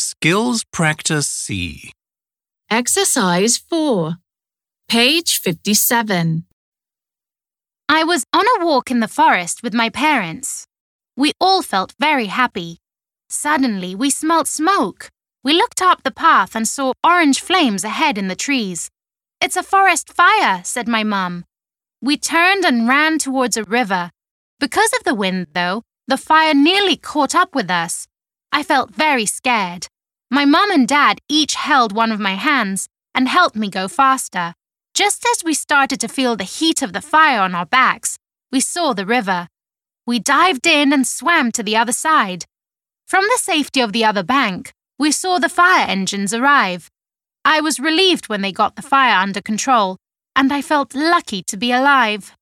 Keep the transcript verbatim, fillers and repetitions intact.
Skills Practice C. Exercise four. Page fifty-seven. I was on a walk in the forest with my parents. We all felt very happy. Suddenly, we smelt smoke. We looked up the path and saw orange flames ahead in the trees. "It's a forest fire," said my mum. We turned and ran towards a river. Because of the wind, though, the fire nearly caught up with us. I felt very scared. My mum and dad each held one of my hands and helped me go faster. Just as we started to feel the heat of the fire on our backs, we saw the river. We dived in and swam to the other side. From the safety of the other bank, we saw the fire engines arrive. I was relieved when they got the fire under control, and I felt lucky to be alive.